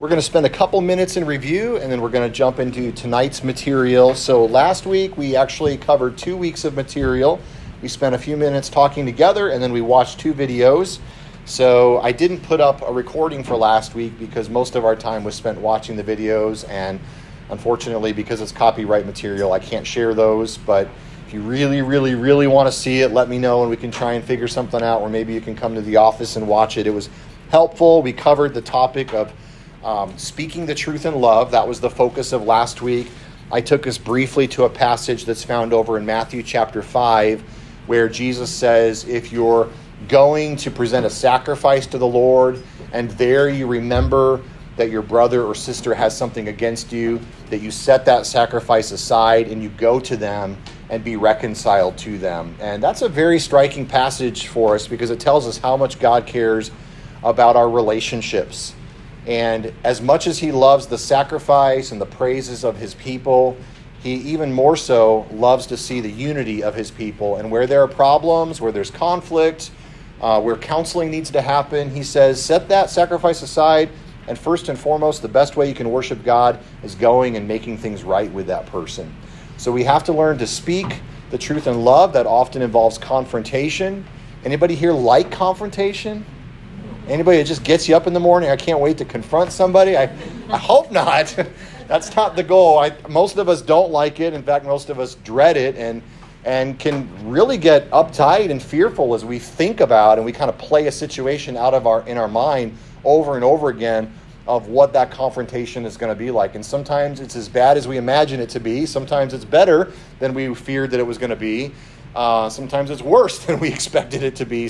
We're going to spend a couple minutes in review, and then we're going to jump into tonight's material. So last week, we actually covered 2 weeks of material. We spent a few minutes talking together, and then we watched 2 videos. So I didn't put up a recording for last week because most of our time was spent watching the videos, and unfortunately, because it's copyright material, I can't share those. But if you really want to see it, let me know, and we can try and figure something out, or maybe you can come to the office and watch it. It was helpful. We covered the topic of speaking the truth in love. That was the focus of last week. I took us briefly to a passage that's found over in Matthew chapter 5, where Jesus says, if you're going to present a sacrifice to the Lord, and there you remember that your brother or sister has something against you, that you set that sacrifice aside and you go to them and be reconciled to them. And that's a very striking passage for us because it tells us how much God cares about our relationships. And as much as he loves the sacrifice and the praises of his people, he even more so loves to see the unity of his people. And where there are problems, where there's conflict, where counseling needs to happen, he says, set that sacrifice aside. And first and foremost, the best way you can worship God is going and making things right with that person. So we have to learn to speak the truth in love. That often involves confrontation. Anybody here like confrontation? Anybody that just gets you up in the morning, I can't wait to confront somebody? I hope not. That's not the goal. Most of us don't like it. In fact, most of us dread it and can really get uptight and fearful as we think about and we kind of play a situation out of in our mind over and over again of what that confrontation is going to be like. And sometimes it's as bad as we imagine it to be. Sometimes it's better than we feared that it was going to be. Sometimes it's worse than we expected it to be.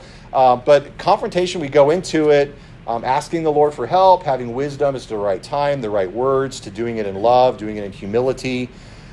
But confrontation, we go into it asking the Lord for help, having wisdom as to the right time, the right words, to doing it in love, doing it in humility.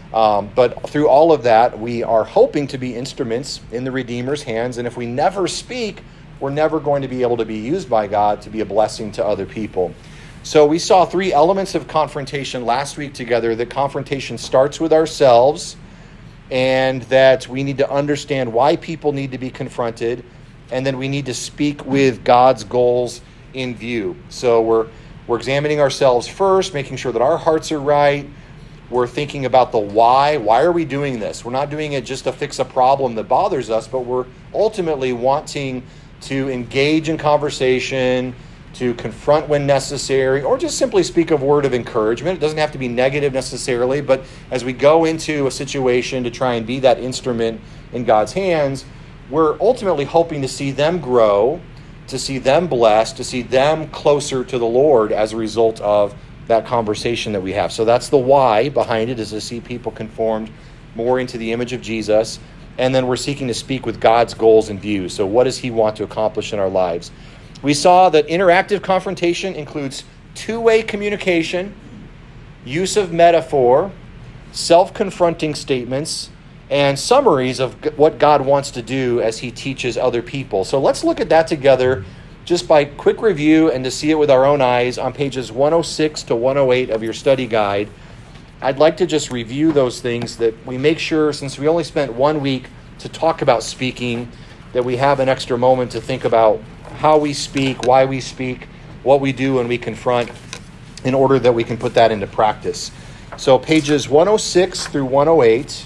But through all of that, we are hoping to be instruments in the Redeemer's hands. And if we never speak, we're never going to be able to be used by God to be a blessing to other people. So we saw 3 elements of confrontation last week together. That confrontation starts with ourselves, and that we need to understand why people need to be confronted, and then we need to speak with God's goals in view. So we're examining ourselves first, making sure that our hearts are right. We're thinking about the why. Why are we doing this? We're not doing it just to fix a problem that bothers us, but we're ultimately wanting to engage in conversation, to confront when necessary, or just simply speak a word of encouragement. It doesn't have to be negative necessarily, but as we go into a situation to try and be that instrument in God's hands, we're ultimately hoping to see them grow, to see them blessed, to see them closer to the Lord as a result of that conversation that we have. So that's the why behind it, is to see people conformed more into the image of Jesus. And then we're seeking to speak with God's goals in view. So what does he want to accomplish in our lives? We saw that interactive confrontation includes 2-way communication, use of metaphor, self-confronting statements, and summaries of what God wants to do as he teaches other people. So let's look at that together just by quick review and to see it with our own eyes on pages 106 to 108 of your study guide. I'd like to just review those things, that we make sure, since we only spent 1 week to talk about speaking, that we have an extra moment to think about how we speak, why we speak, what we do when we confront, in order that we can put that into practice. So pages 106 through 108.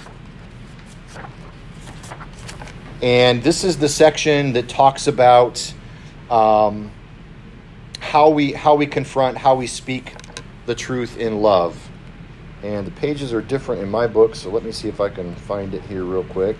And this is the section that talks about how we confront, how we speak the truth in love. And the pages are different in my book, so let me see if I can find it here real quick.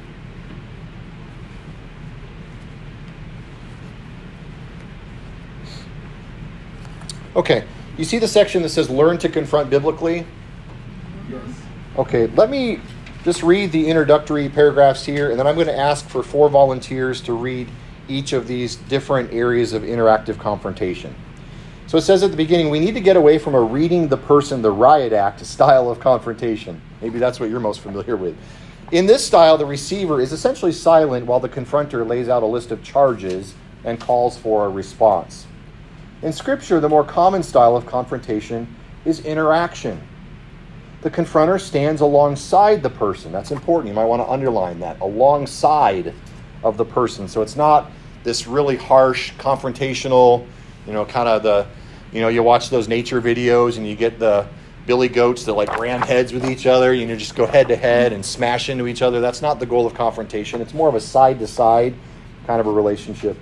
Okay, you see the section that says learn to confront biblically? Yes. Okay, let me just read the introductory paragraphs here, and then I'm going to ask for 4 volunteers to read each of these different areas of interactive confrontation. So it says at the beginning, we need to get away from a reading the person the riot act style of confrontation. Maybe that's what you're most familiar with. In this style, the receiver is essentially silent while the confronter lays out a list of charges and calls for a response. In Scripture, the more common style of confrontation is interaction. The confronter stands alongside the person. That's important. You might want to underline that. Alongside of the person. So it's not this really harsh, confrontational, kind of You know, you watch those nature videos and you get the billy goats that like ram heads with each other. You know, just go head to head and smash into each other. That's not the goal of confrontation. It's more of a side to side kind of a relationship.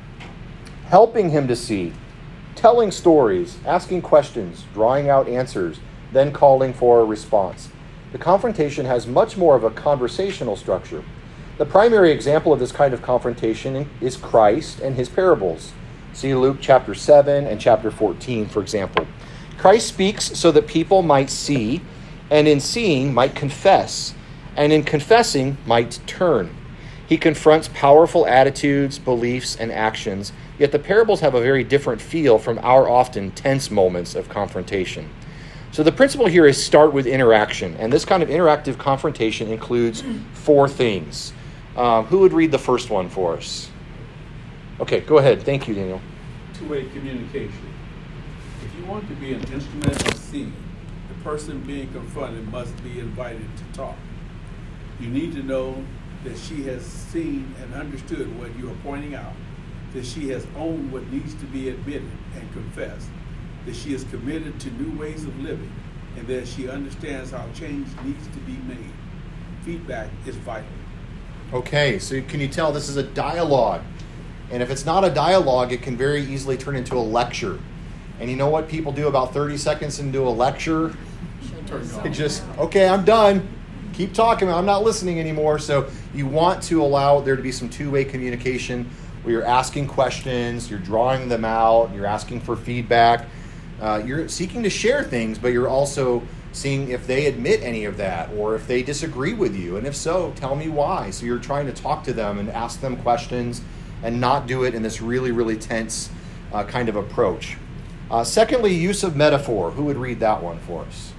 Helping him to see, telling stories, asking questions, drawing out answers, then calling for a response. The confrontation has much more of a conversational structure. The primary example of this kind of confrontation is Christ and his parables. See Luke chapter 7 and chapter 14, for example. Christ speaks so that people might see, and in seeing might confess, and in confessing might turn. He confronts powerful attitudes, beliefs, and actions, yet the parables have a very different feel from our often tense moments of confrontation. So the principle here is start with interaction, and this kind of interactive confrontation includes 4 things. Who would read the first one for us? Okay, go ahead. Thank you, Daniel. Two-way communication. If you want to be an instrument of seeing, the person being confronted must be invited to talk. You need to know that she has seen and understood what you are pointing out, that she has owned what needs to be admitted and confessed, that she is committed to new ways of living, and that she understands how change needs to be made. Feedback is vital. Okay, so can you tell this is a dialogue? And if it's not a dialogue, it can very easily turn into a lecture. And you know what people do about 30 seconds into a lecture? They just, okay, I'm done. Keep talking. I'm not listening anymore. So you want to allow there to be some two-way communication where you're asking questions, you're drawing them out, you're asking for feedback. You're seeking to share things, but you're also seeing if they admit any of that or if they disagree with you. And if so, tell me why. So you're trying to talk to them and ask them questions and not do it in this really, really tense kind of approach. Secondly, use of metaphor. Who would read that one for us?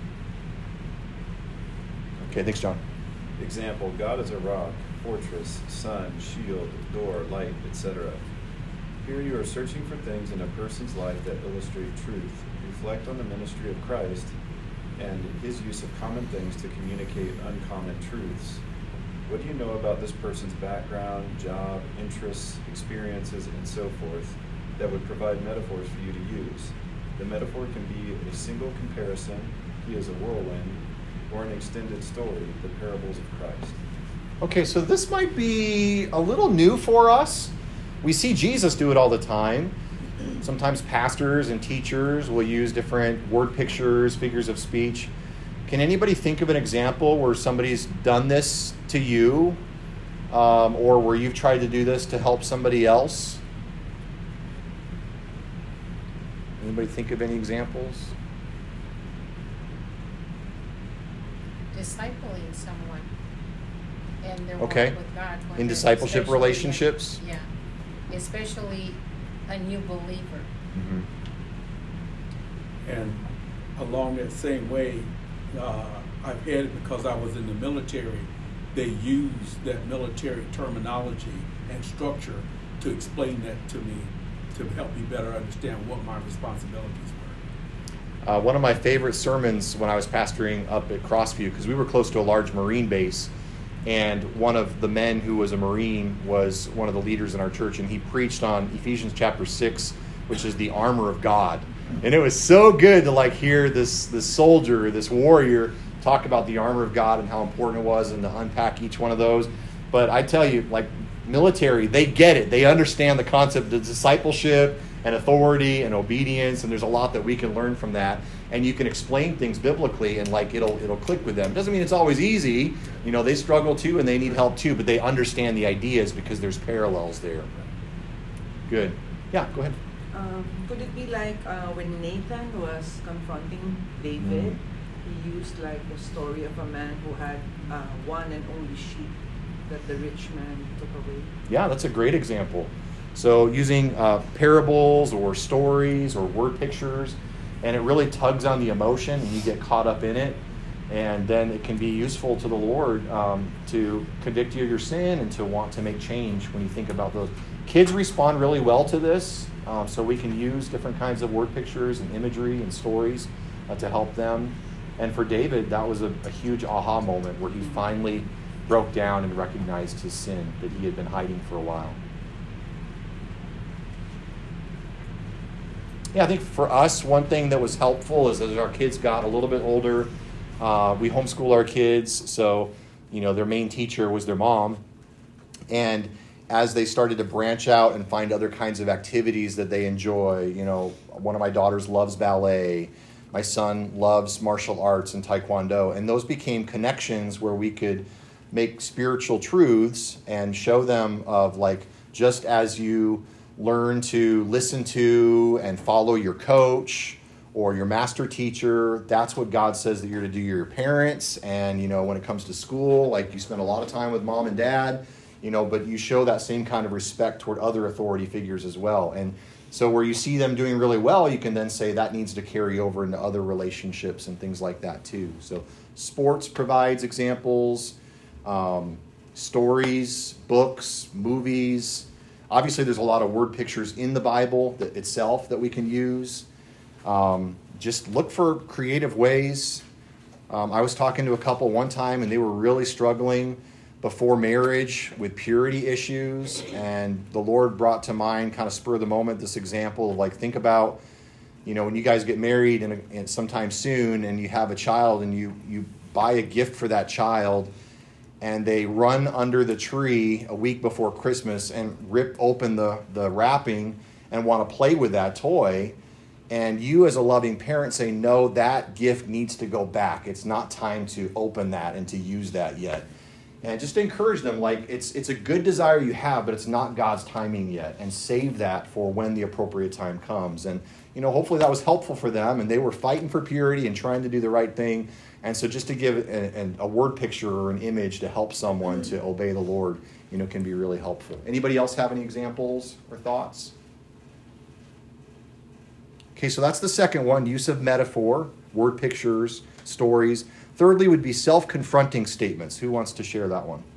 Okay, thanks, John. Example, God is a rock, fortress, sun, shield, door, light, etc. Here you are searching for things in a person's life that illustrate truth. Reflect on the ministry of Christ and his use of common things to communicate uncommon truths. What do you know about this person's background, job, interests, experiences, and so forth that would provide metaphors for you to use? The metaphor can be a single comparison, he is a whirlwind, or an extended story, the parables of Christ. Okay, so this might be a little new for us. We see Jesus do it all the time. Sometimes pastors and teachers will use different word pictures, figures of speech. Can anybody think of an example where somebody's done this to you, or where you've tried to do this to help somebody else? Anybody think of any examples? Discipling someone and their walk Okay. with God. In discipleship relationships? Yeah. Especially a new believer. Mm-hmm. And along that same way, I've had it because I was in the military. They used that military terminology and structure to explain that to me, to help me better understand what my responsibilities were. One of my favorite sermons when I was pastoring up at Crossview, because we were close to a large Marine base, and one of the men who was a Marine was one of the leaders in our church, and he preached on Ephesians chapter 6, which is the armor of God. And it was so good to hear this soldier, this warrior, talk about the armor of God and how important it was, and to unpack each one of those. But I tell you, military, they get it. They understand the concept of discipleship and authority and obedience, and there's a lot that we can learn from that. And you can explain things biblically, and it'll click with them. Doesn't mean it's always easy. They struggle too, and they need help too, but they understand the ideas because there's parallels there. Good. Yeah, go ahead. Could it be when Nathan was confronting David, he used the story of a man who had one and only sheep that the rich man took away? Yeah, that's a great example. So using parables or stories or word pictures, and it really tugs on the emotion, and you get caught up in it, and then it can be useful to the Lord to convict you of your sin and to want to make change when you think about those. Kids respond really well to this, so we can use different kinds of word pictures and imagery and stories to help them. And for David, that was a huge aha moment where he finally broke down and recognized his sin that he had been hiding for a while. Yeah, I think for us, one thing that was helpful is as our kids got a little bit older, we homeschool our kids, so their main teacher was their mom. And as they started to branch out and find other kinds of activities that they enjoy, one of my daughters loves ballet, my son loves martial arts and taekwondo, and those became connections where we could make spiritual truths and show them of like, just as you learn to listen to and follow your coach or your master teacher, that's what God says that you're to do to your parents. And, when it comes to school, like you spend a lot of time with mom and dad, but you show that same kind of respect toward other authority figures as well. And so where you see them doing really well, you can then say that needs to carry over into other relationships and things like that too. So sports provides examples, stories, books, movies. Obviously, there's a lot of word pictures in the Bible itself that we can use. Just look for creative ways. I was talking to a couple one time, and they were really struggling before marriage with purity issues. And the Lord brought to mind, kind of spur of the moment, this example of like, think about, when you guys get married and sometime soon and you have a child and you buy a gift for that child, and they run under the tree a week before Christmas and rip open the wrapping and want to play with that toy. And you as a loving parent say, no, that gift needs to go back. It's not time to open that and to use that yet. And just encourage them, like, it's a good desire you have, but it's not God's timing yet. And save that for when the appropriate time comes. And, hopefully that was helpful for them. And they were fighting for purity and trying to do the right thing. And so just to give a word picture or an image to help someone to obey the Lord, can be really helpful. Anybody else have any examples or thoughts? Okay, so that's the second one, use of metaphor, word pictures, stories. Thirdly would be self-confronting statements. Who wants to share that one?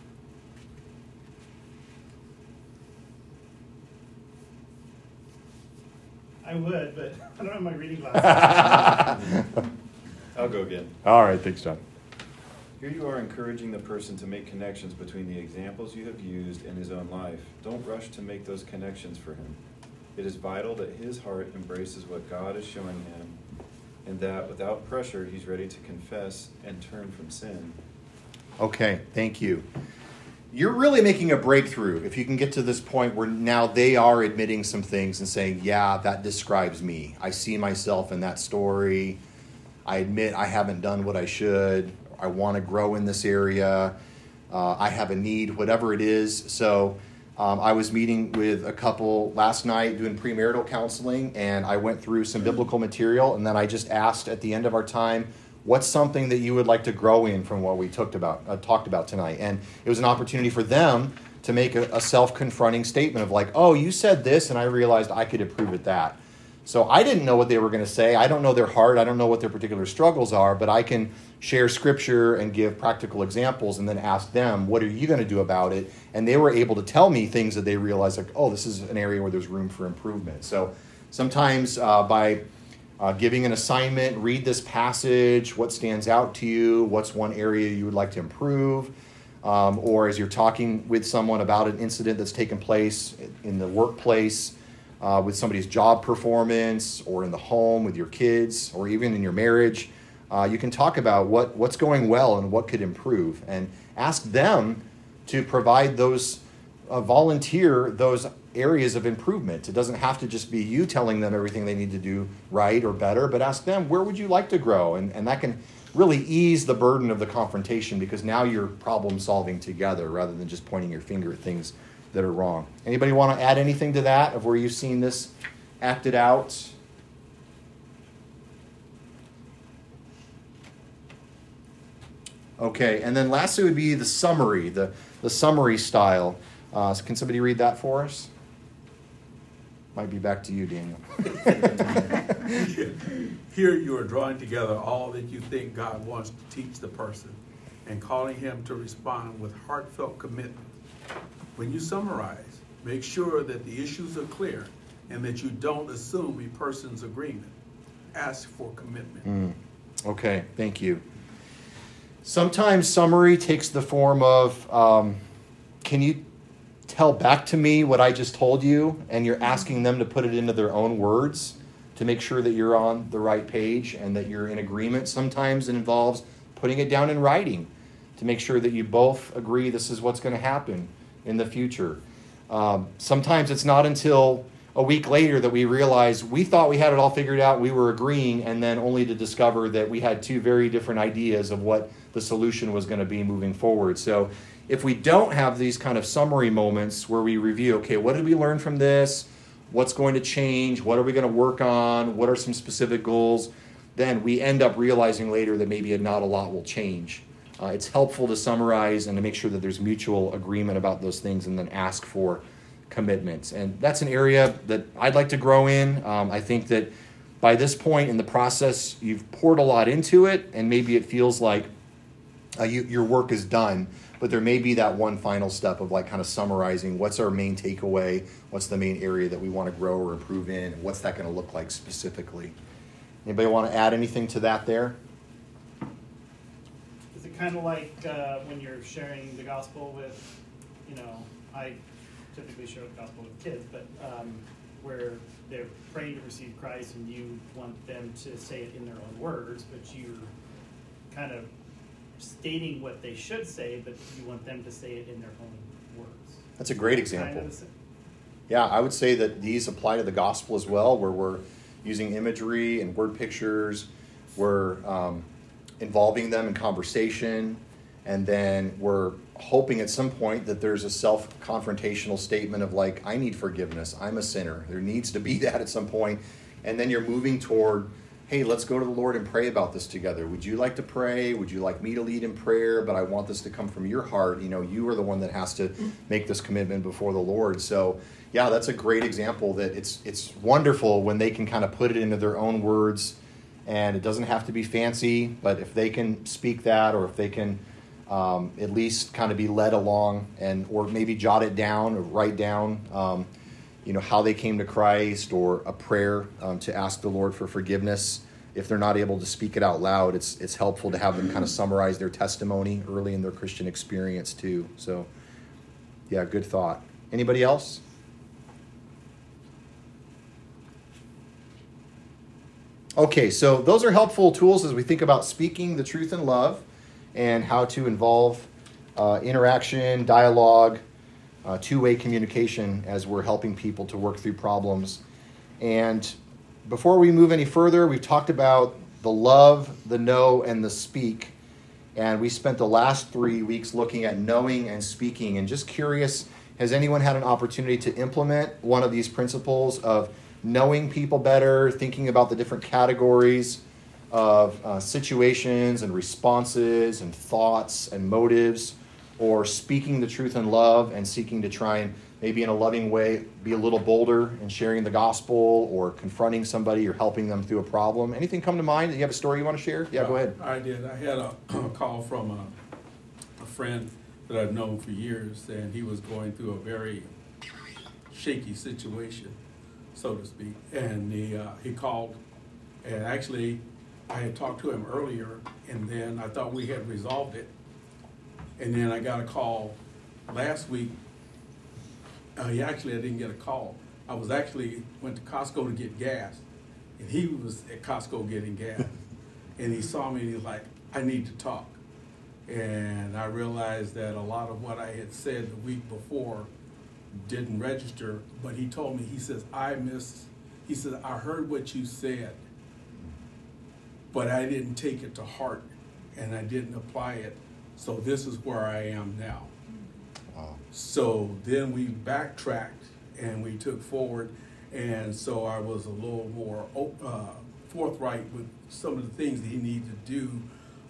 I would, but I don't have my reading glasses. I'll go again. All right, thanks, John. Here you are encouraging the person to make connections between the examples you have used in his own life. Don't rush to make those connections for him. It is vital that his heart embraces what God is showing him, and that without pressure, he's ready to confess and turn from sin. Okay, thank you. You're really making a breakthrough if you can get to this point where now they are admitting some things and saying, yeah, that describes me. I see myself in that story. I admit I haven't done what I should. I want to grow in this area. I have a need, whatever it is. So I was meeting with a couple last night doing premarital counseling, and I went through some biblical material, and then I just asked at the end of our time, what's something that you would like to grow in from what we talked about tonight? And it was an opportunity for them to make a self-confronting statement of like, oh, you said this, and I realized I could improve at that. So I didn't know what they were going to say. I don't know their heart. I don't know what their particular struggles are, but I can share scripture and give practical examples and then ask them, what are you going to do about it? And they were able to tell me things that they realized, like, oh, this is an area where there's room for improvement. So sometimes by giving an assignment, read this passage, what stands out to you, what's one area you would like to improve, or as you're talking with someone about an incident that's taken place in the workplace, with somebody's job performance, or in the home with your kids, or even in your marriage, you can talk about what's going well and what could improve, and ask them to provide those, volunteer those areas of improvement. It doesn't have to just be you telling them everything they need to do right or better, but ask them, where would you like to grow? And that can really ease the burden of the confrontation, because now you're problem solving together rather than just pointing your finger at things that are wrong. Anybody want to add anything to that of where you've seen this acted out? Okay, and then lastly would be the summary, the summary style. Can somebody read that for us? Might be back to you, Daniel. Here you are drawing together all that you think God wants to teach the person and calling him to respond with heartfelt commitment. When you summarize, make sure that the issues are clear and that you don't assume a person's agreement. Ask for commitment. Okay, thank you. Sometimes summary takes the form of, can you tell back to me what I just told you? And you're asking them to put it into their own words. to make sure that you're on the right page and that you're in agreement. Sometimes it involves putting it down in writing to make sure that you both agree this is what's going to happen in the future. Sometimes it's not until a week later that we realize we thought we had it all figured out, we were agreeing, and then only to discover that we had two very different ideas of what the solution was going to be moving forward. So if we don't have these kind of summary moments where we review, okay, what did we learn from this? What's going to change? What are we going to work on? What are some specific goals? Then we end up realizing later that maybe not a lot will change. It's helpful to summarize and to make sure that there's mutual agreement about those things and then ask for commitments. And that's an area that I'd like to grow in. I think that by this point in the process, you've poured a lot into it, and maybe it feels like your work is done, but there may be that one final step of like kind of summarizing what's our main takeaway, what's the main area that we want to grow or improve in, and what's that going to look like specifically. Anybody want to add anything to that there? Is it kind of like when you're sharing the gospel with, I typically share the gospel with kids, but where they're praying to receive Christ and you want them to say it in their own words, but you're kind of stating what they should say, but you want them to say it in their own words. That's a great example. Yeah, I would say that these apply to the gospel as well, where we're using imagery and word pictures, we're involving them in conversation, and then we're hoping at some point that there's a self-confrontational statement of like, I need forgiveness, I'm a sinner. There needs to be that at some point. And then you're moving toward, hey, let's go to the Lord and pray about this together. Would you like to pray? Would you like me to lead in prayer? But I want this to come from your heart. You are the one that has to make this commitment before the Lord. So yeah, that's a great example that it's wonderful when they can kind of put it into their own words, and it doesn't have to be fancy, but if they can speak that, or if they can at least kind of be led along, or maybe jot it down or write down, how they came to Christ, or a prayer to ask the Lord for forgiveness. If they're not able to speak it out loud, it's helpful to have them kind of summarize their testimony early in their Christian experience too. So yeah, good thought. Anybody else? Okay, so those are helpful tools as we think about speaking the truth in love and how to involve interaction, dialogue, two-way communication as we're helping people to work through problems. And before we move any further, we've talked about the love, the know, and the speak. And we spent the last 3 weeks looking at knowing and speaking. And just curious, has anyone had an opportunity to implement one of these principles of knowing people better, thinking about the different categories of situations and responses and thoughts and motives, or speaking the truth in love and seeking to try and maybe in a loving way be a little bolder in sharing the gospel or confronting somebody or helping them through a problem? Anything come to mind? Do you have a story you want to share? Yeah, go ahead. I did. I had a call from a friend that I've known for years, and he was going through a very shaky situation, so to speak. And he called, and actually I had talked to him earlier, and then I thought we had resolved it. And then I got a call last week. I didn't get a call. I went to Costco to get gas, and he was at Costco getting gas. And he saw me, and he was like, I need to talk. And I realized that a lot of what I had said the week before didn't register, but he told me, he says, I heard what you said, but I didn't take it to heart, and I didn't apply it. So this is where I am now. Wow. So then we backtracked and we took forward, and so I was a little more forthright with some of the things that he needed to do,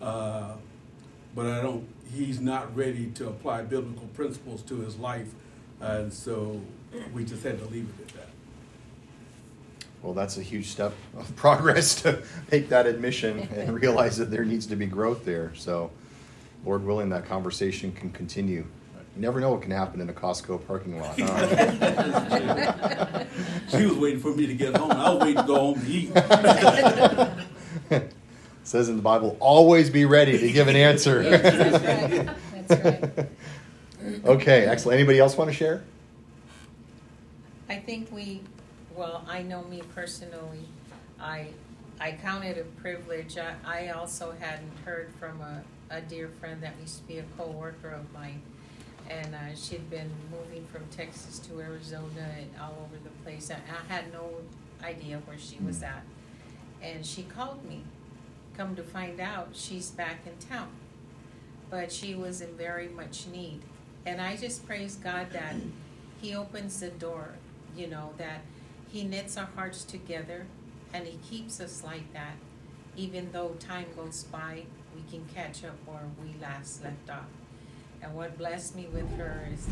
but he's not ready to apply biblical principles to his life, and so we just had to leave it at that. Well, that's a huge step of progress to make that admission and realize that there needs to be growth there. So Lord willing, that conversation can continue. You never know what can happen in a Costco parking lot. Huh? She was waiting for me to get home. I was waiting to go home to eat. It says in the Bible, always be ready to give an answer. That's right. That's right. Okay, excellent. Anybody else want to share? I think I know me personally, I count it a privilege. I also hadn't heard from a dear friend that used to be a co-worker of mine, and she'd been moving from Texas to Arizona and all over the place. I had no idea where she was at, and she called me. Come to find out, she's back in town, but she was in very much need. And I just praise God that He opens the door, that He knits our hearts together, and He keeps us like that. Even though time goes by, we can catch up where we last left off. And what blessed me with her is,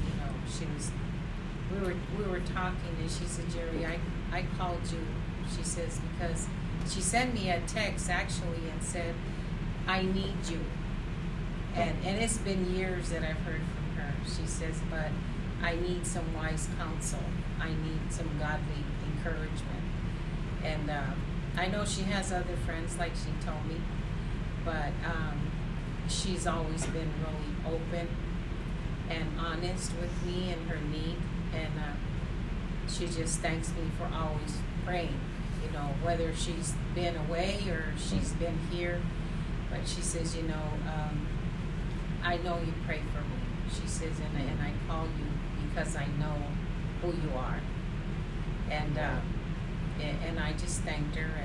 we were talking, and she said, Jerry, I called you, she says, because she sent me a text actually and said, I need you. And it's been years that I've heard from her. She says, but I need some wise counsel. I need some godly encouragement. And I know she has other friends, like she told me, but she's always been really open and honest with me and her need. And she just thanks me for always praying, whether she's been away or she's been here. But she says, I know you pray for me. She says, and I call you because I know who you are. And I just thanked her,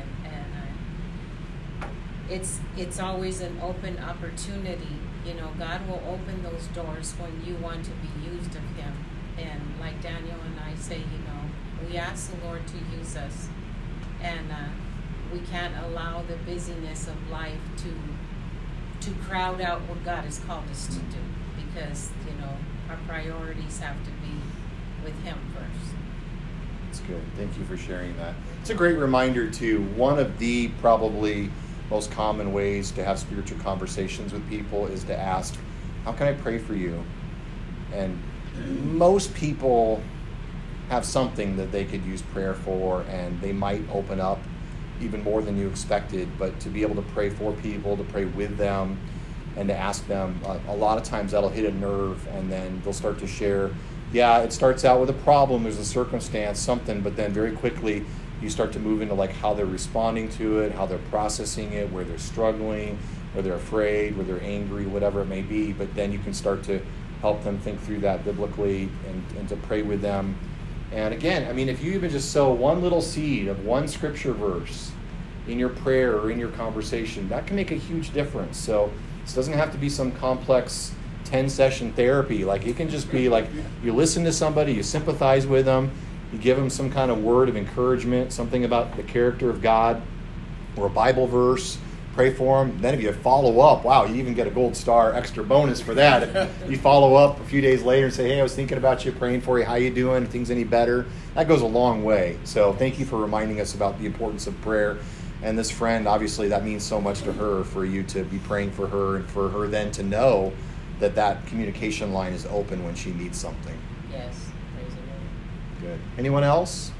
and it's always an open opportunity. God will open those doors when you want to be used of Him. And like Daniel and I say, we ask the Lord to use us, and we can't allow the busyness of life to crowd out what God has called us to do, because our priorities have to be with Him first. That's good. Thank you for sharing that. It's a great reminder too. One of the probably most common ways to have spiritual conversations with people is to ask, how can I pray for you? And most people have something that they could use prayer for, and they might open up even more than you expected. But to be able to pray for people, to pray with them, and to ask them, a lot of times that'll hit a nerve, and then they'll start to share. Yeah, it starts out with a problem, there's a circumstance, something, but then very quickly you start to move into like how they're responding to it, how they're processing it, where they're struggling, where they're afraid, where they're angry, whatever it may be. But then you can start to help them think through that biblically, and to pray with them. And again, if you even just sow one little seed of one scripture verse in your prayer or in your conversation, that can make a huge difference. So this doesn't have to be some complex 10-session therapy. Like, it can just be like you listen to somebody, you sympathize with them, you give them some kind of word of encouragement, something about the character of God, or a Bible verse, pray for them. Then if you follow up, wow, you even get a gold star extra bonus for that. If you follow up a few days later and say, hey, I was thinking about you, praying for you, how you doing, things any better? That goes a long way. So thank you for reminding us about the importance of prayer. And this friend, obviously that means so much to her, for you to be praying for her, and for her then to know that communication line is open when she needs something. Yes, praise the Lord. Good. Anyone else?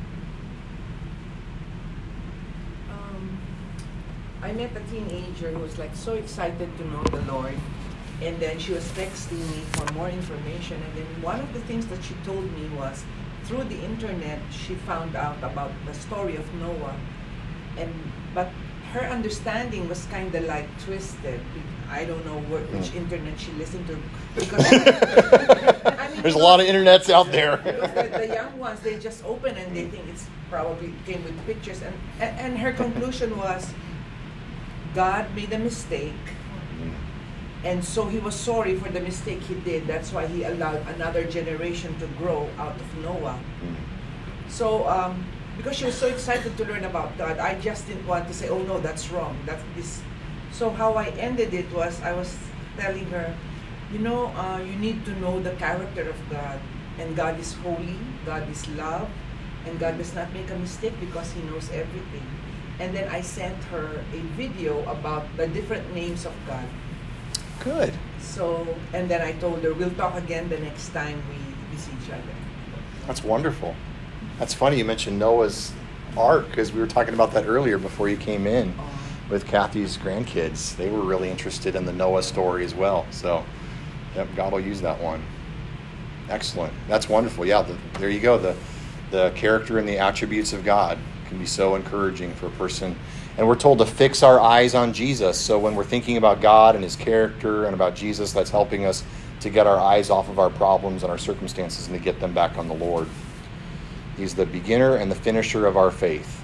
I met a teenager who was like so excited to know the Lord, and then she was texting me for more information. And then one of the things that she told me was, through the internet, she found out about the story of Noah, but her understanding was kind of like twisted. I don't know which internet she listened to, because there's a lot of internets out there. The young ones, they just open and they think it's probably came with pictures, and her conclusion was, God made a mistake, and so He was sorry for the mistake He did. That's why He allowed another generation to grow out of Noah. So because she was so excited to learn about God, I just didn't want to say, oh no, that's wrong, that's this. So how I ended it was, I was telling her, you need to know the character of God, and God is holy, God is love, and God does not make a mistake because He knows everything. And then I sent her a video about the different names of God. Good. So, and then I told her, we'll talk again the next time we see each other. That's wonderful. That's funny you mentioned Noah's Ark, because we were talking about that earlier before you came in with Kathy's grandkids. They were really interested in the Noah story as well. So, yep, God will use that one. Excellent. That's wonderful. Yeah, there you go. The character and the attributes of God. It can be so encouraging for a person. And we're told to fix our eyes on Jesus. So when we're thinking about God and his character and about Jesus, that's helping us to get our eyes off of our problems and our circumstances and to get them back on the Lord. He's the beginner and the finisher of our faith.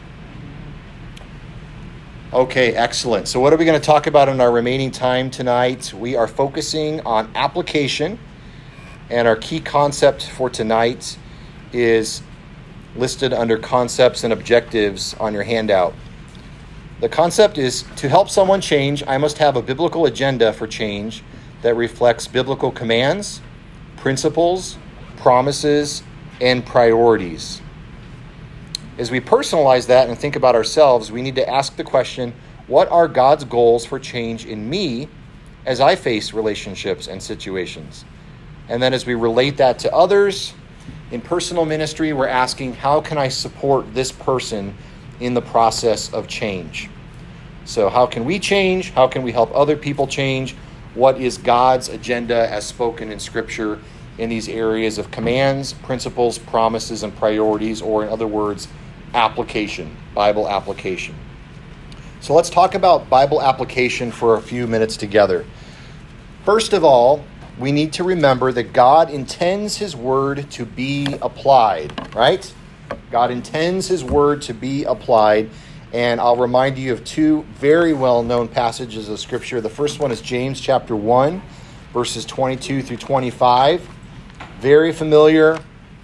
Okay, excellent. So what are we going to talk about in our remaining time tonight? We are focusing on application, and our key concept for tonight is listed under concepts and objectives on your handout. The concept is, to help someone change, I must have a biblical agenda for change that reflects biblical commands, principles, promises, and priorities. As we personalize that and think about ourselves, we need to ask the question, what are God's goals for change in me as I face relationships and situations? And then as we relate that to others, in personal ministry, we're asking, how can I support this person in the process of change? So how can we change? How can we help other people change? What is God's agenda as spoken in Scripture in these areas of commands, principles, promises, and priorities, or in other words, application, Bible application. So let's talk about Bible application for a few minutes together. First of all, we need to remember that God intends his word to be applied, right? God intends his word to be applied. And I'll remind you of two very well-known passages of Scripture. The first one is James chapter 1, verses 22 through 25. Very familiar.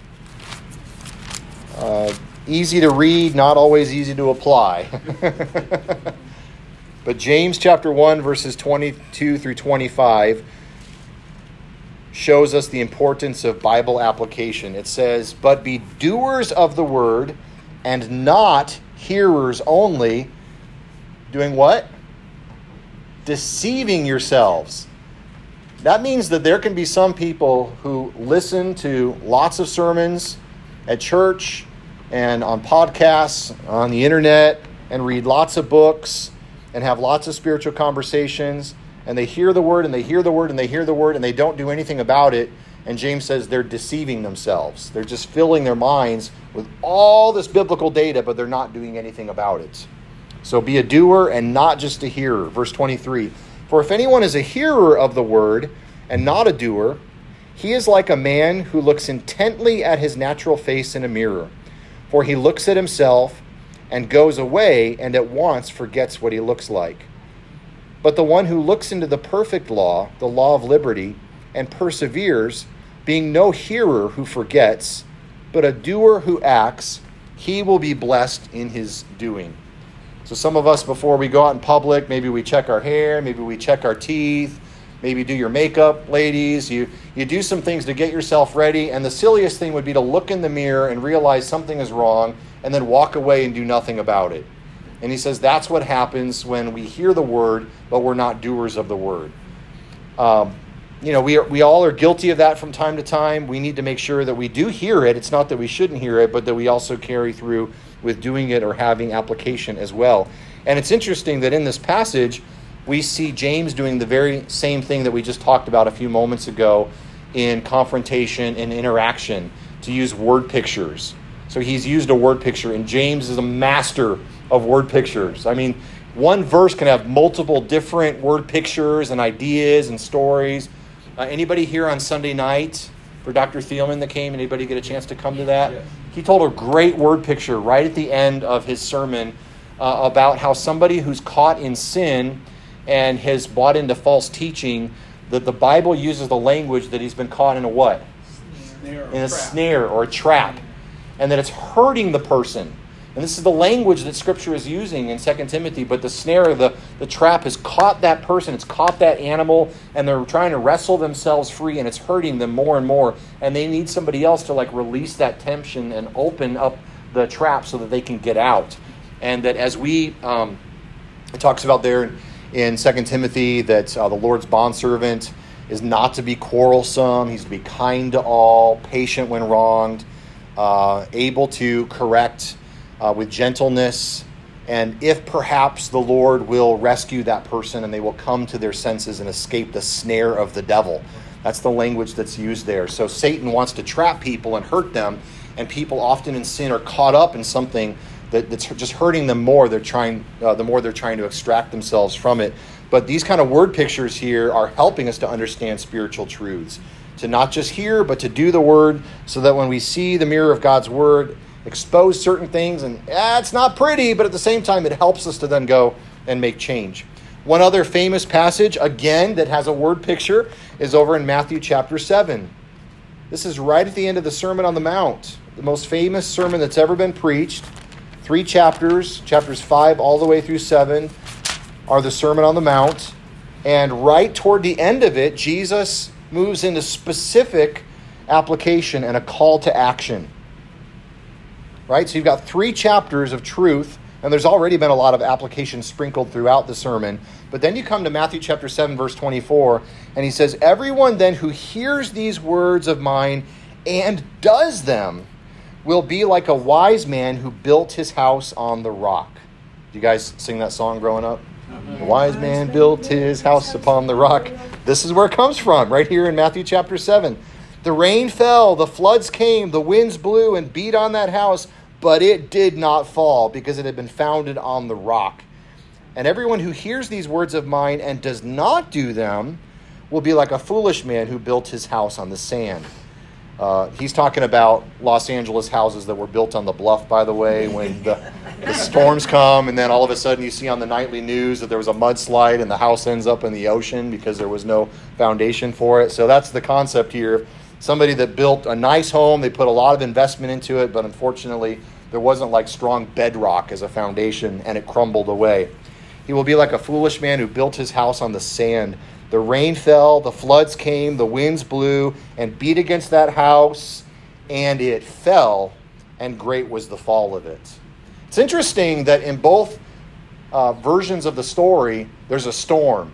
Easy to read, not always easy to apply. But James chapter 1, verses 22 through 25 shows us the importance of Bible application. It says, "But be doers of the word and not hearers only," doing what? Deceiving yourselves. That means that there can be some people who listen to lots of sermons at church and on podcasts, on the internet, and read lots of books and have lots of spiritual conversations, and they hear the word and they hear the word and they hear the word and they don't do anything about it. And James says they're deceiving themselves. They're just filling their minds with all this biblical data, but they're not doing anything about it. So be a doer and not just a hearer. Verse 23, "For if anyone is a hearer of the word and not a doer, he is like a man who looks intently at his natural face in a mirror. For he looks at himself and goes away and at once forgets what he looks like. But the one who looks into the perfect law, the law of liberty, and perseveres, being no hearer who forgets, but a doer who acts, he will be blessed in his doing." So some of us, before we go out in public, maybe we check our hair, maybe we check our teeth, maybe do your makeup, ladies. You do some things to get yourself ready, and the silliest thing would be to look in the mirror and realize something is wrong and then walk away and do nothing about it. And he says that's what happens when we hear the word, but we're not doers of the word. We all are guilty of that from time to time. We need to make sure that we do hear it. It's not that we shouldn't hear it, but that we also carry through with doing it or having application as well. And it's interesting that in this passage, we see James doing the very same thing that we just talked about a few moments ago in confrontation and interaction, to use word pictures. So he's used a word picture, and James is a master of word pictures. I mean, one verse can have multiple different word pictures and ideas and stories. Anybody here on Sunday night for Dr. Thielman that came? Anybody get a chance to come to that? Yes. He told a great word picture right at the end of his sermon about how somebody who's caught in sin and has bought into false teaching, that the Bible uses the language that he's been caught in a what? Snare or a trap. And that it's hurting the person. And this is the language that Scripture is using in 2 Timothy, but the snare, the trap has caught that person, it's caught that animal, and they're trying to wrestle themselves free, and it's hurting them more and more. And they need somebody else to release that tension and open up the trap so that they can get out. And that as it talks about there in 2 Timothy that the Lord's bondservant is not to be quarrelsome, he's to be kind to all, patient when wronged, able to correct with gentleness, and if perhaps the Lord will rescue that person and they will come to their senses and escape the snare of the devil. That's the language that's used there. So Satan wants to trap people and hurt them, and people often in sin are caught up in something that's just hurting them more. The more they're trying to extract themselves from it. But these kind of word pictures here are helping us to understand spiritual truths, to not just hear, but to do the word, so that when we see the mirror of God's word expose certain things, and it's not pretty, but at the same time, it helps us to then go and make change. One other famous passage, again, that has a word picture is over in Matthew chapter 7. This is right at the end of the Sermon on the Mount, the most famous sermon that's ever been preached. 3 chapters, chapters 5 all the way through 7, are the Sermon on the Mount. And right toward the end of it, Jesus moves into specific application and a call to action. Right? So you've got 3 chapters of truth, and there's already been a lot of application sprinkled throughout the sermon. But then you come to Matthew chapter 7, verse 24, and he says, "Everyone then who hears these words of mine and does them will be like a wise man who built his house on the rock." Do you guys sing that song growing up? The wise man built his house upon the rock. This is where it comes from, right here in Matthew chapter 7. "The rain fell, the floods came, the winds blew and beat on that house, but it did not fall because it had been founded on the rock. And everyone who hears these words of mine and does not do them will be like a foolish man who built his house on the sand." He's talking about Los Angeles houses that were built on the bluff, by the way, when the storms come, and then all of a sudden you see on the nightly news that there was a mudslide and the house ends up in the ocean because there was no foundation for it. So that's the concept here. Somebody that built a nice home, they put a lot of investment into it, but unfortunately there wasn't like strong bedrock as a foundation, and it crumbled away. He will be like a foolish man who built his house on the sand. The rain fell, the floods came, the winds blew and beat against that house, and it fell, and great was the fall of it. It's interesting that in both versions of the story, there's a storm.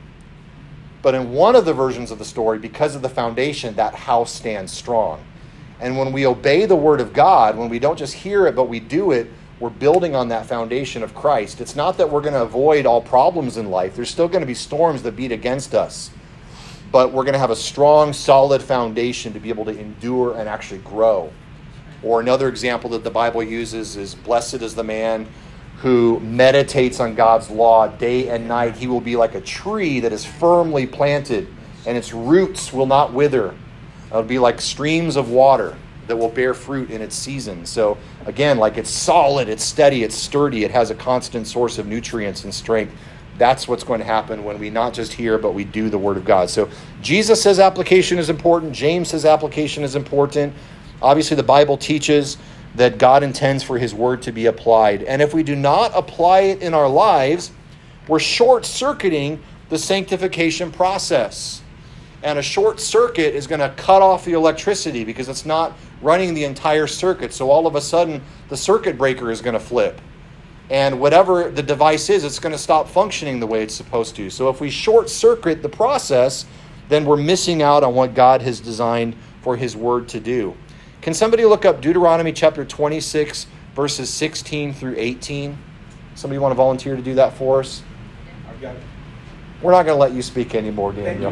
But in one of the versions of the story, because of the foundation, that house stands strong. And when we obey the word of God, when we don't just hear it, but we do it, we're building on that foundation of Christ. It's not that we're going to avoid all problems in life. There's still going to be storms that beat against us. But we're going to have a strong, solid foundation to be able to endure and actually grow. Or another example that the Bible uses is, "Blessed is the man who meditates on God's law day and night. He will be like a tree that is firmly planted, and its roots will not wither. It'll be like streams of water that will bear fruit in its season." So again, like it's solid, it's steady, it's sturdy, it has a constant source of nutrients and strength. That's what's going to happen when we not just hear, but we do the word of God. So Jesus says application is important. James says application is important. Obviously, the Bible teaches that God intends for his word to be applied. And if we do not apply it in our lives, we're short-circuiting the sanctification process. And a short circuit is going to cut off the electricity because it's not running the entire circuit. So all of a sudden, the circuit breaker is going to flip. And whatever the device is, it's going to stop functioning the way it's supposed to. So if we short circuit the process, then we're missing out on what God has designed for his word to do. Can somebody look up Deuteronomy chapter 26, verses 16 through 18? Somebody want to volunteer to do that for us? I've got it. We're not going to let you speak anymore, Daniel.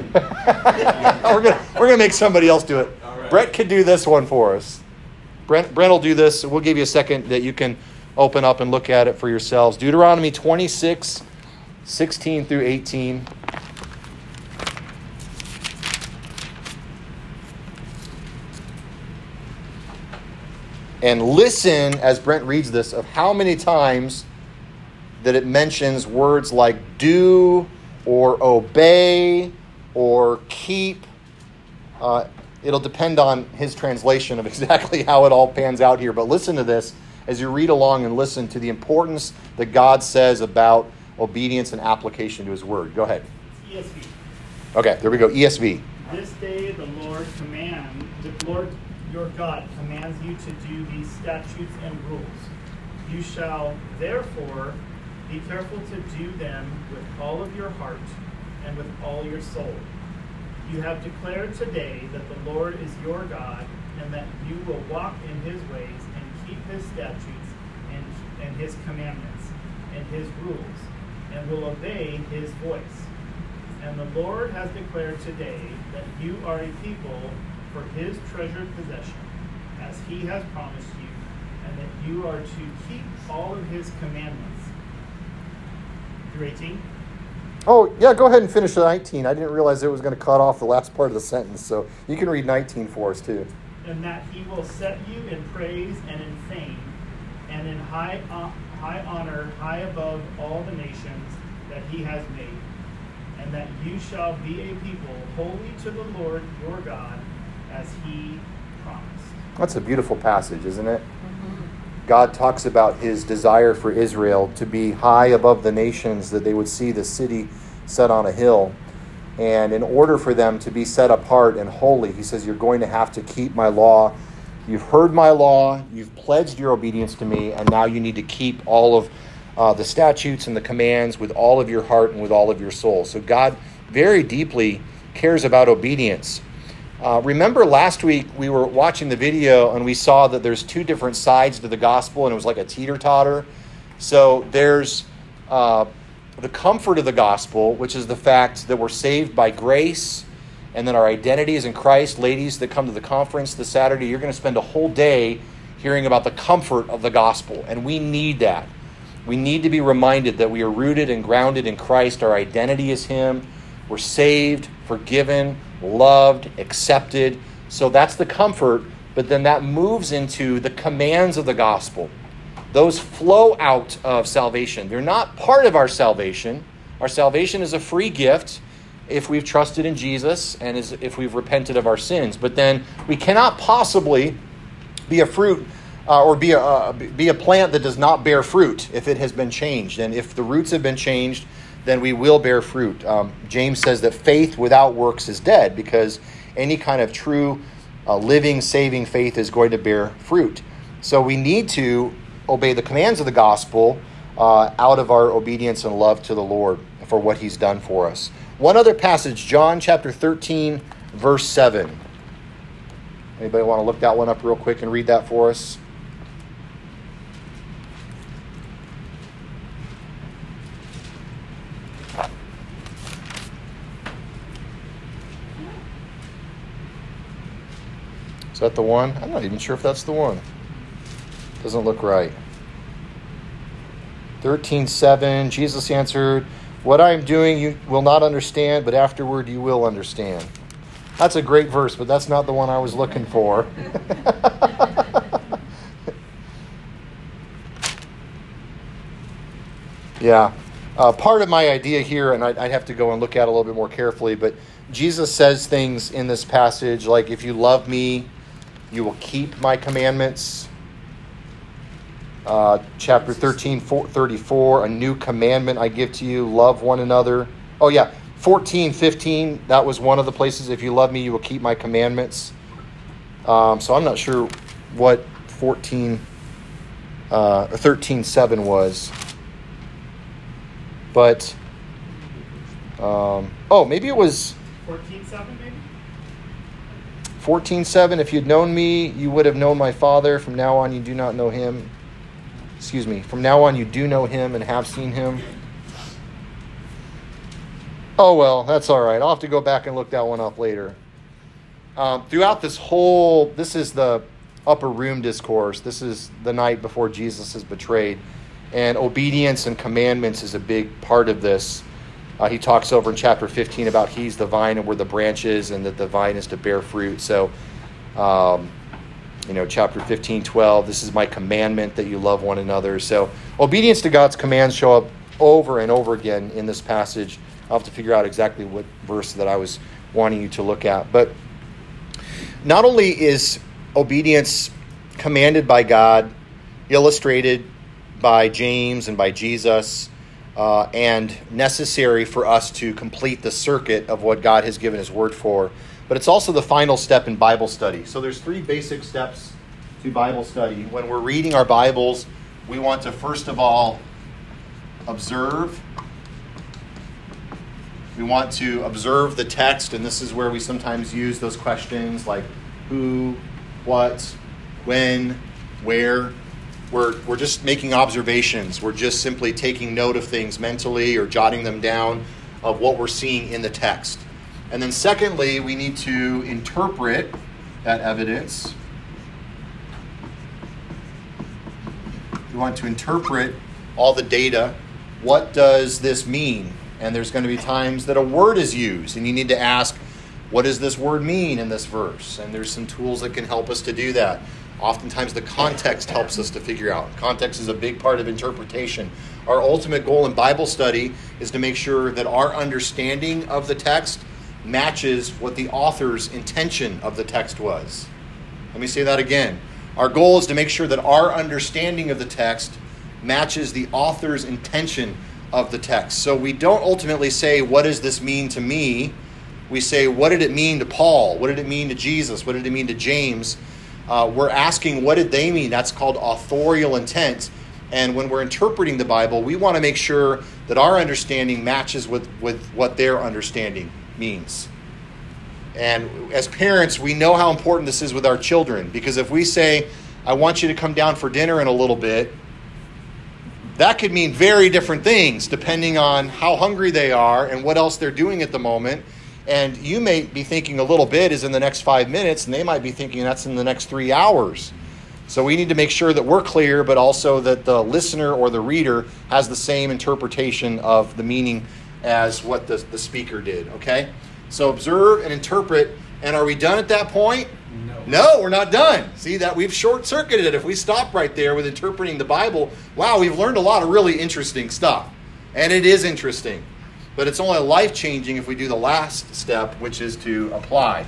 We're going to make somebody else do it. All right. Brett could do this one for us. Brent will do this. We'll give you a second that you can open up and look at it for yourselves. Deuteronomy 26, 16 through 18. And listen as Brent reads this of how many times that it mentions words like do or obey or keep. It'll depend on his translation of exactly how it all pans out here. But listen to this as you read along and listen to the importance that God says about obedience and application to his word. Go ahead. ESV. Okay, there we go. ESV. This day the Lord your God commands you to do these statutes and rules. You shall therefore be careful to do them with all of your heart and with all your soul. You have declared today that the Lord is your God, and that you will walk in his ways and keep his statutes and his commandments and his rules, and will obey his voice. And the Lord has declared today that you are a people for his treasured possession, as he has promised you, and that you are to keep all of his commandments. Through 18. Oh, yeah, go ahead and finish 19. I didn't realize it was going to cut off the last part of the sentence, so you can read 19 for us, too. And that he will set you in praise and in fame, and in high honor, high above all the nations that he has made, and that you shall be a people holy to the Lord your God, as he promised. That's a beautiful passage, isn't it? God talks about his desire for Israel to be high above the nations, that they would see the city set on a hill. And in order for them to be set apart and holy, he says, you're going to have to keep my law. You've heard my law, you've pledged your obedience to me, and now you need to keep all of the statutes and the commands with all of your heart and with all of your soul. So God very deeply cares about obedience. Remember last week we were watching the video and we saw that there's two different sides to the gospel, and it was like a teeter-totter. So there's the comfort of the gospel, which is the fact that we're saved by grace and that our identity is in Christ. Ladies that come to the conference this Saturday, you're going to spend a whole day hearing about the comfort of the gospel, and we need that. We need to be reminded that we are rooted and grounded in Christ. Our identity is him. We're saved, forgiven, loved, accepted. So that's the comfort, but then that moves into the commands of the gospel. Those flow out of salvation. They're not part of our salvation. Our salvation is a free gift if we've trusted in Jesus and if we've repented of our sins. But then we cannot possibly be a fruit or be a plant that does not bear fruit if it has been changed. And if the roots have been changed, then we will bear fruit. James says that faith without works is dead, because any kind of true living, saving faith is going to bear fruit. So we need to obey the commands of the gospel out of our obedience and love to the Lord for what he's done for us. One other passage, John chapter 13, verse 7. Anybody want to look that one up real quick and read that for us? Is that the one? I'm not even sure if that's the one. Doesn't look right. 13:7, Jesus answered, "What I am doing you will not understand, but afterward you will understand." That's a great verse, but that's not the one I was looking for. Yeah. Part of my idea here, and I'd have to go and look at it a little bit more carefully, but Jesus says things in this passage like, if you love me, you will keep my commandments. Chapter 13:34, a new commandment I give to you, love one another. Oh yeah, 14:15, that was one of the places, if you love me, you will keep my commandments. So I'm not sure what 13:7 was. But, maybe it was 14:7, maybe? 14:7, if you'd known me, you would have known my Father. From now on, you do not know him. From now on, you do know him and have seen him. Oh, well, that's all right. I'll have to go back and look that one up later. Throughout this is the upper room discourse. This is the night before Jesus is betrayed. And obedience and commandments is a big part of this. He talks over in chapter 15 about he's the vine and we're the branches, and that the vine is to bear fruit. So, chapter 15:12, this is my commandment that you love one another. So obedience to God's commands show up over and over again in this passage. I'll have to figure out exactly what verse that I was wanting you to look at. But not only is obedience commanded by God, illustrated by James and by Jesus, and necessary for us to complete the circuit of what God has given his word for, but it's also the final step in Bible study. So there's 3 basic steps to Bible study. When we're reading our Bibles, we want to first of all observe. We want to observe the text, and this is where we sometimes use those questions like who, what, when, where. We're just making observations. We're just simply taking note of things mentally or jotting them down of what we're seeing in the text. And then secondly, we need to interpret that evidence. We want to interpret all the data. What does this mean? And there's going to be times that a word is used, and you need to ask, what does this word mean in this verse? And there's some tools that can help us to do that. Oftentimes the context helps us to figure out. Context is a big part of interpretation. Our ultimate goal in Bible study is to make sure that our understanding of the text matches what the author's intention of the text was. Let me say that again. Our goal is to make sure that our understanding of the text matches the author's intention of the text. So we don't ultimately say, what does this mean to me? We say, what did it mean to Paul? What did it mean to Jesus? What did it mean to James? We're asking, what did they mean? That's called authorial intent. And when we're interpreting the Bible, we want to make sure that our understanding matches with what their understanding means. And as parents, we know how important this is with our children. Because if we say, I want you to come down for dinner in a little bit, that could mean very different things depending on how hungry they are and what else they're doing at the moment. And you may be thinking a little bit is in the next 5 minutes, and they might be thinking that's in the next 3 hours. So we need to make sure that we're clear, but also that the listener or the reader has the same interpretation of the meaning as what the speaker did, okay? So observe and interpret. And are we done at that point? No, we're not done. See, that we've short-circuited it. If we stop right there with interpreting the Bible, wow, we've learned a lot of really interesting stuff. And it is interesting. But it's only life-changing if we do the last step, which is to apply.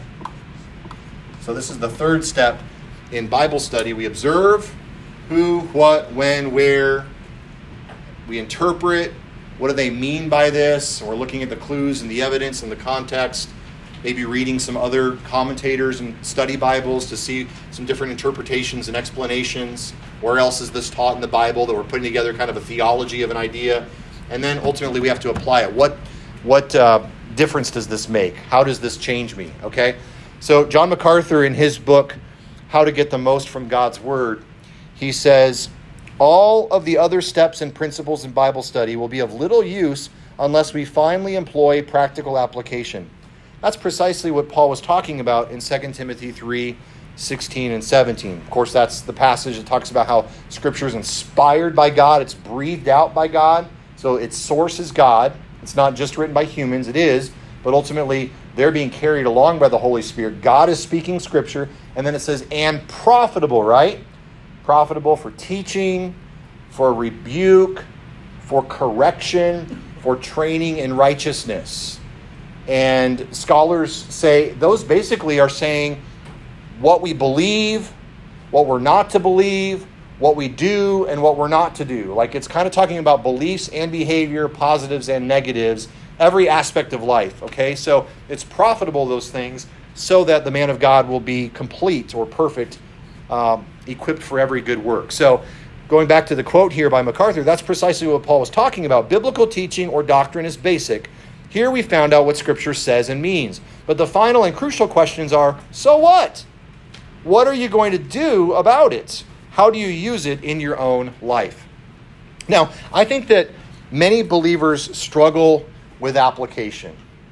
So this is the third step in Bible study. We observe who, what, when, where. We interpret. What do they mean by this? And we're looking at the clues and the evidence and the context. Maybe reading some other commentators and study Bibles to see some different interpretations and explanations. Where else is this taught in the Bible, that we're putting together kind of a theology of an idea? And then ultimately we have to apply it. What difference does this make? How does this change me? Okay? So John MacArthur, in his book, How to Get the Most from God's Word, he says, all of the other steps and principles in Bible study will be of little use unless we finally employ practical application. That's precisely what Paul was talking about in 2 Timothy 3:16 and 17. Of course, that's the passage that talks about how Scripture is inspired by God. It's breathed out by God. So its source is God. It's not just written by humans. It is. But ultimately, they're being carried along by the Holy Spirit. God is speaking Scripture. And then it says, and profitable, right? Profitable for teaching, for rebuke, for correction, for training in righteousness. And scholars say, those basically are saying what we believe, what we're not to believe, what we do, and what we're not to do. Like, it's kind of talking about beliefs and behavior, positives and negatives, every aspect of life, okay? So it's profitable, those things, so that the man of God will be complete or perfect, equipped for every good work. So going back to the quote here by MacArthur, that's precisely what Paul was talking about. Biblical teaching or doctrine is basic. Here we found out what Scripture says and means. But the final and crucial questions are, so what? What are you going to do about it? How do you use it in your own life? Now, I think that many believers struggle with application.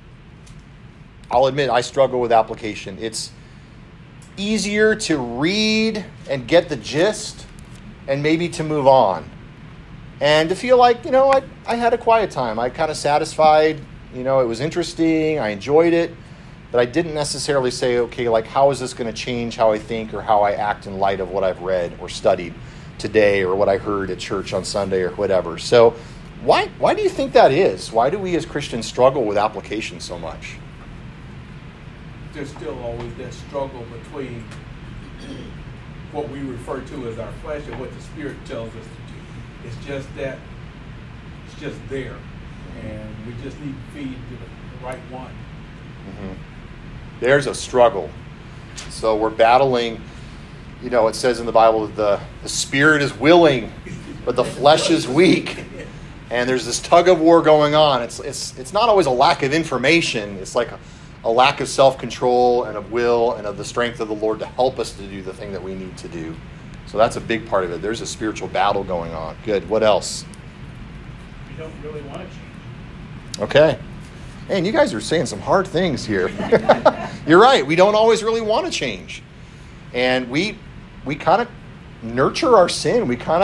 I'll admit I struggle with application. It's easier to read and get the gist and maybe to move on. And to feel like, I had a quiet time. I kind of satisfied, it was interesting. I enjoyed it. But I didn't necessarily say, okay, like, how is this going to change how I think or how I act in light of what I've read or studied today or what I heard at church on Sunday or whatever. So why do you think that is? Why do we as Christians struggle with application so much? There's still always that struggle between what we refer to as our flesh and what the Spirit tells us to do. It's just that, it's just there. And we just need to feed the right one. Mm-hmm. There's a struggle. So we're battling, it says in the Bible that the spirit is willing, but the flesh is weak. And there's this tug of war going on. It's not always a lack of information. It's like a lack of self-control and of will and of the strength of the Lord to help us to do the thing that we need to do. So that's a big part of it. There's a spiritual battle going on. Good. What else? We don't really want to change. Okay. Man, you guys are saying some hard things here. You're right. We don't always really want to change. And we kind of nurture our sin. We kind of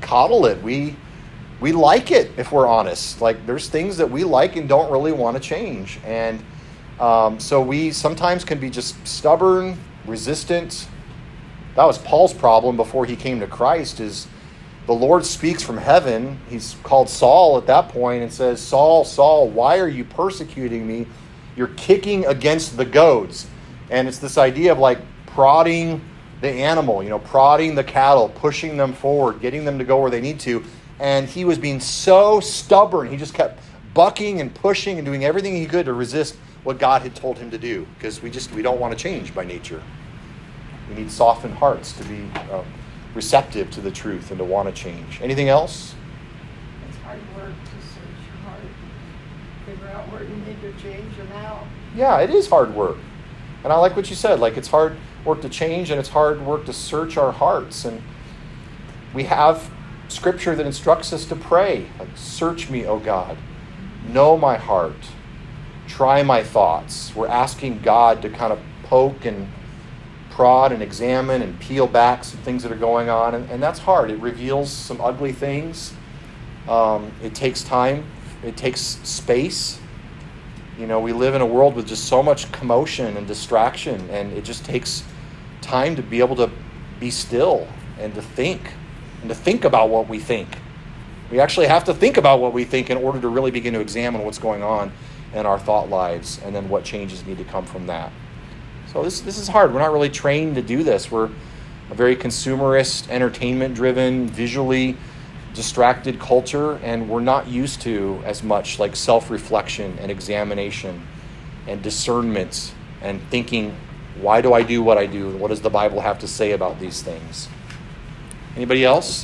coddle it. We like it, if we're honest. Like, there's things that we like and don't really want to change. And so we sometimes can be just stubborn, resistant. That was Paul's problem before he came to Christ, is the Lord speaks from heaven. He's called Saul at that point and says, Saul, Saul, why are you persecuting me? You're kicking against the goads. And it's this idea of like prodding the animal, prodding the cattle, pushing them forward, getting them to go where they need to. And he was being so stubborn. He just kept bucking and pushing and doing everything he could to resist what God had told him to do, because we don't want to change by nature. We need softened hearts to be receptive to the truth and to want to change. Anything else? It's hard work to search your heart, figure out where you need to change and how. Yeah, it is hard work. And I like what you said. Like, it's hard work to change, and it's hard work to search our hearts. And we have scripture that instructs us to pray. Like, search me, O God. Know my heart. Try my thoughts. We're asking God to kind of poke and prod and examine and peel back some things that are going on. And that's hard. It reveals some ugly things. It takes time. It takes space. We live in a world with just so much commotion and distraction, and it just takes time to be able to be still and to think about what we think. We actually have to think about what we think in order to really begin to examine what's going on in our thought lives, and then what changes need to come from that. So this is hard. We're not really trained to do this. We're a very consumerist, entertainment-driven, visually distracted culture, and we're not used to as much like self-reflection and examination and discernment and thinking, why do I do what I do? What does the Bible have to say about these things? Anybody else?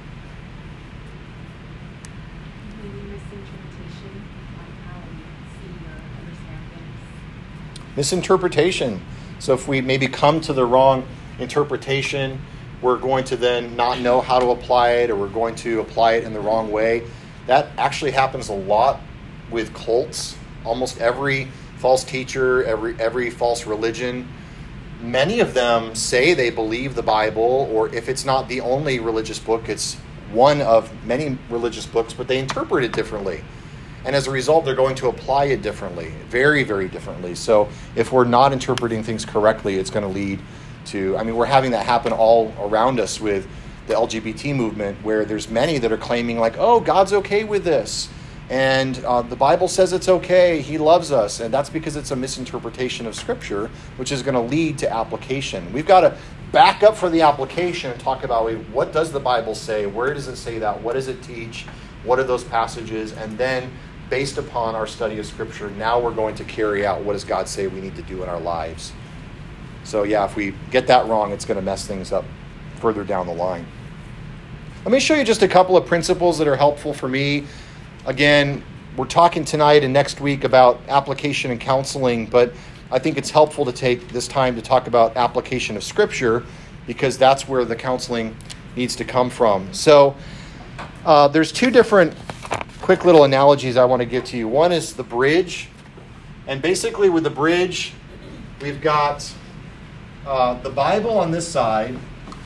Maybe misinterpretation on how we see or understand things. Misinterpretation. So if we maybe come to the wrong interpretation, we're going to then not know how to apply it, or we're going to apply it in the wrong way. That actually happens a lot with cults. Almost every false teacher, every false religion, many of them say they believe the Bible, or if it's not the only religious book, it's one of many religious books, but they interpret it differently. And as a result, they're going to apply it differently, very, very differently. So if we're not interpreting things correctly, it's going to lead to, we're having that happen all around us with the LGBT movement, where there's many that are claiming like, oh, God's okay with this. And the Bible says it's okay. He loves us. And that's because it's a misinterpretation of Scripture, which is going to lead to application. We've got to back up for the application and talk about, what does the Bible say? Where does it say that? What does it teach? What are those passages? And then, based upon our study of Scripture, now we're going to carry out what does God say we need to do in our lives. So yeah, if we get that wrong, it's going to mess things up further down the line. Let me show you just a couple of principles that are helpful for me. Again, we're talking tonight and next week about application and counseling, but I think it's helpful to take this time to talk about application of Scripture, because that's where the counseling needs to come from. So there's two different quick little analogies I want to give to you. One is the bridge. And basically with the bridge, we've got the Bible on this side,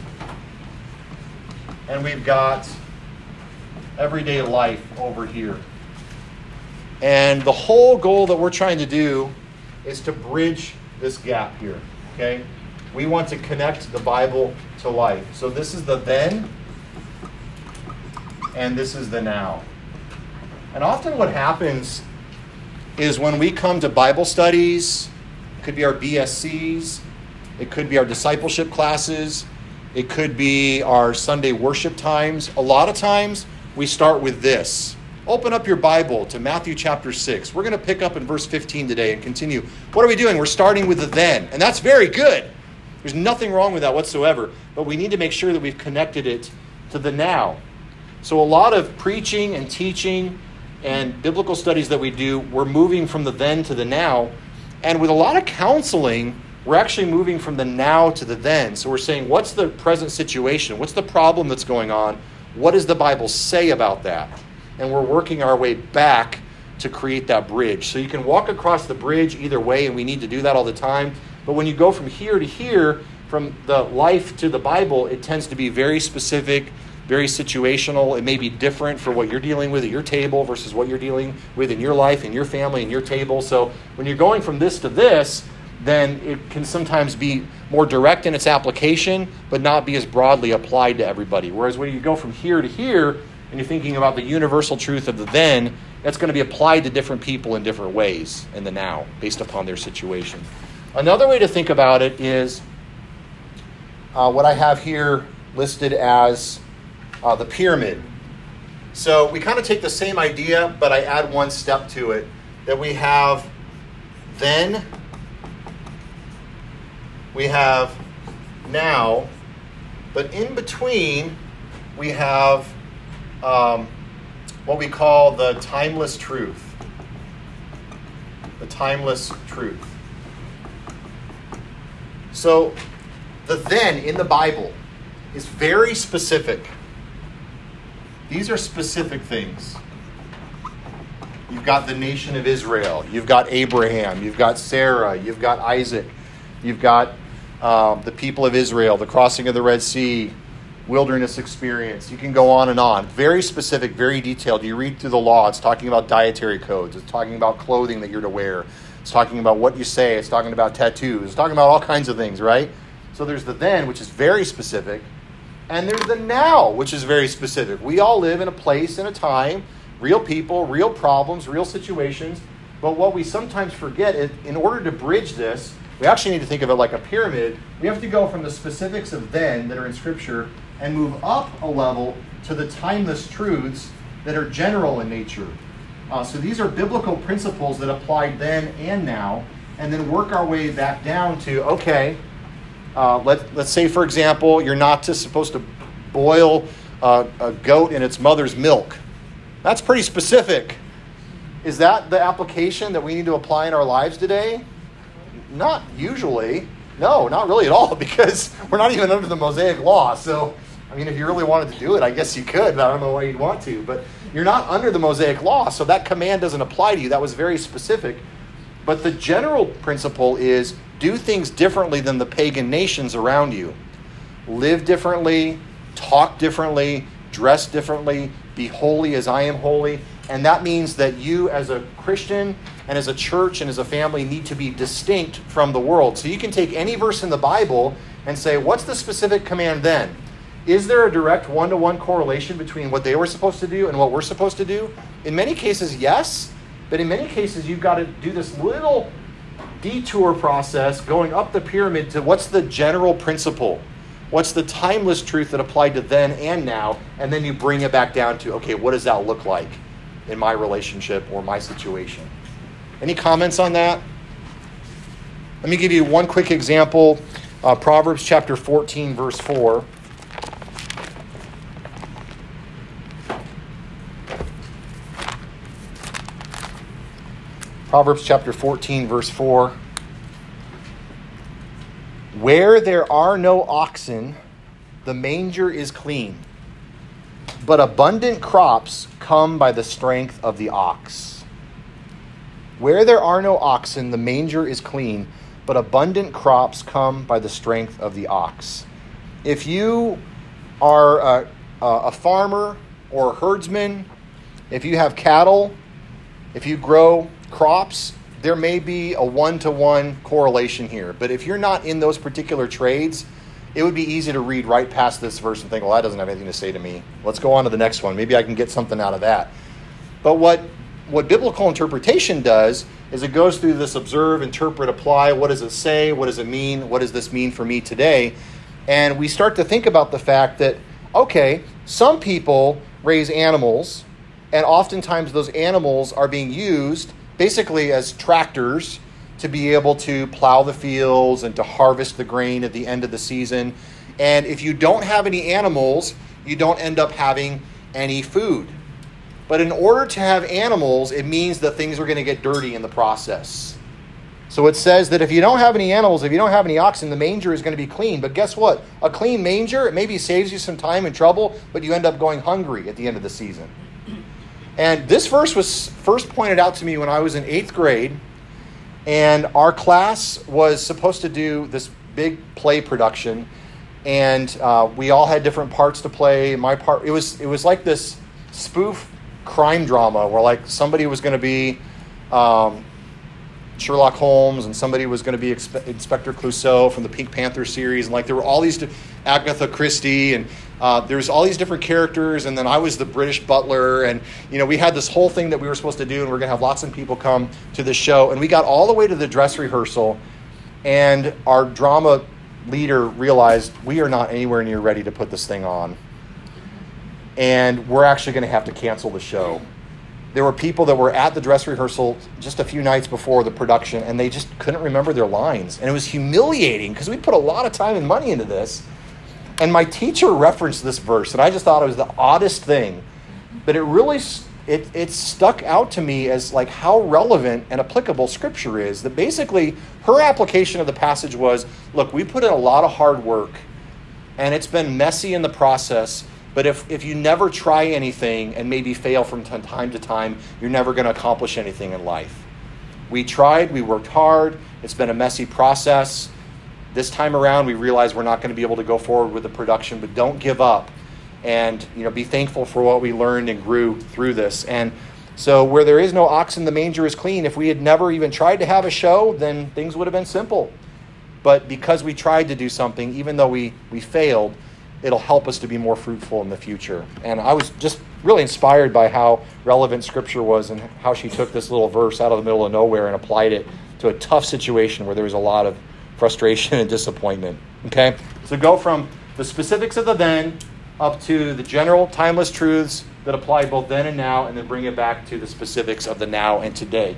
and we've got everyday life over here. And the whole goal that we're trying to do is to bridge this gap here, okay? We want to connect the Bible to life. So this is the then, and this is the now. And often what happens is when we come to Bible studies, it could be our BSCs, it could be our discipleship classes, it could be our Sunday worship times. A lot of times we start with this. Open up your Bible to Matthew chapter 6. We're going to pick up in verse 15 today and continue. What are we doing? We're starting with the then. And that's very good. There's nothing wrong with that whatsoever. But we need to make sure that we've connected it to the now. So a lot of preaching and teaching and biblical studies that we do, we're moving from the then to the now. And with a lot of counseling, we're actually moving from the now to the then. So we're saying, what's the present situation? What's the problem that's going on? What does the Bible say about that? And we're working our way back to create that bridge. So you can walk across the bridge either way, and we need to do that all the time. But when you go from here to here, from the life to the Bible, it tends to be very specific, very situational. It may be different for what you're dealing with at your table versus what you're dealing with in your life, in your family, in your table. So when you're going from this to this, then it can sometimes be more direct in its application, but not be as broadly applied to everybody. Whereas when you go from here to here, and you're thinking about the universal truth of the then, that's going to be applied to different people in different ways in the now, based upon their situation. Another way to think about it is what I have here listed as the pyramid. So we kind of take the same idea, but I add one step to it, that we have then, we have now, but in between we have what we call the timeless truth. The timeless truth. So the then in the Bible is very specific. These are specific things. You've got the nation of Israel. You've got Abraham. You've got Sarah. You've got Isaac. You've got the people of Israel, the crossing of the Red Sea, wilderness experience. You can go on and on. Very specific, very detailed. You read through the law. It's talking about dietary codes. It's talking about clothing that you're to wear. It's talking about what you say. It's talking about tattoos. It's talking about all kinds of things, right? So there's the then, which is very specific. And there's the now, which is very specific. We all live in a place and a time, real people, real problems, real situations. But what we sometimes forget is in order to bridge this, we actually need to think of it like a pyramid. We have to go from the specifics of then that are in Scripture and move up a level to the timeless truths that are general in nature. So these are biblical principles that apply then and now, and then work our way back down to, okay, let's say, for example, you're not supposed to boil a goat in its mother's milk. That's pretty specific. Is that the application that we need to apply in our lives today? Not usually. No, not really at all, because we're not even under the Mosaic law. So, I mean, if you really wanted to do it, I guess you could, but I don't know why you'd want to. But you're not under the Mosaic law, so that command doesn't apply to you. That was very specific. But the general principle is do things differently than the pagan nations around you. Live differently, talk differently, dress differently, be holy as I am holy. And that means that you as a Christian and as a church and as a family need to be distinct from the world. So you can take any verse in the Bible and say, what's the specific command then? Is there a direct one-to-one correlation between what they were supposed to do and what we're supposed to do? In many cases, yes. But in many cases, you've got to do this little detour process going up the pyramid to what's the general principle? What's the timeless truth that applied to then and now? And then you bring it back down to, okay, what does that look like in my relationship or my situation? Any comments on that? Let me give you one quick example. Proverbs chapter 14, verse 4. Proverbs chapter 14, verse 4. Where there are no oxen, the manger is clean, but abundant crops come by the strength of the ox. Where there are no oxen, the manger is clean, but abundant crops come by the strength of the ox. If you are a farmer or a herdsman, if you have cattle, if you grow crops, there may be a one-to-one correlation here. But if you're not in those particular trades, it would be easy to read right past this verse and think, well, that doesn't have anything to say to me. Let's go on to the next one. Maybe I can get something out of that. But what biblical interpretation does is it goes through this observe, interpret, apply. What does it say? What does it mean? What does this mean for me today? And we start to think about the fact that, okay, some people raise animals, and oftentimes those animals are being used basically as tractors to be able to plow the fields and to harvest the grain at the end of the season. And if you don't have any animals, you don't end up having any food. But in order to have animals, it means that things are going to get dirty in the process. So it says that if you don't have any animals, if you don't have any oxen, the manger is going to be clean. But guess what? A clean manger, it maybe saves you some time and trouble, but you end up going hungry at the end of the season. And this verse was first pointed out to me when I was in 8th grade, and our class was supposed to do this big play production, and we all had different parts to play. My part, it was like this spoof crime drama where like somebody was going to be Sherlock Holmes and somebody was going to be Inspector Clouseau from the Pink Panther series, and like there were all these Agatha Christie, and there's all these different characters, and then I was the British butler, and we had this whole thing that we were supposed to do, and we're going to have lots of people come to the show, and we got all the way to the dress rehearsal, and our drama leader realized we are not anywhere near ready to put this thing on, and we're actually going to have to cancel the show. There were people that were at the dress rehearsal just a few nights before the production, and they just couldn't remember their lines. And it was humiliating because we put a lot of time and money into this. And my teacher referenced this verse, and I just thought it was the oddest thing. But it really, it stuck out to me as like how relevant and applicable Scripture is. That basically her application of the passage was, look, we put in a lot of hard work, and it's been messy in the process. But if you never try anything and maybe fail from time to time, you're never going to accomplish anything in life. We tried, we worked hard, it's been a messy process. This time around, we realize we're not going to be able to go forward with the production, but don't give up. And be thankful for what we learned and grew through this. And so where there is no ox in the manger is clean. If we had never even tried to have a show, then things would have been simple. But because we tried to do something, even though we failed, it'll help us to be more fruitful in the future. And I was just really inspired by how relevant Scripture was and how she took this little verse out of the middle of nowhere and applied it to a tough situation where there was a lot of frustration and disappointment. Okay? So go from the specifics of the then up to the general timeless truths that apply both then and now, and then bring it back to the specifics of the now and today.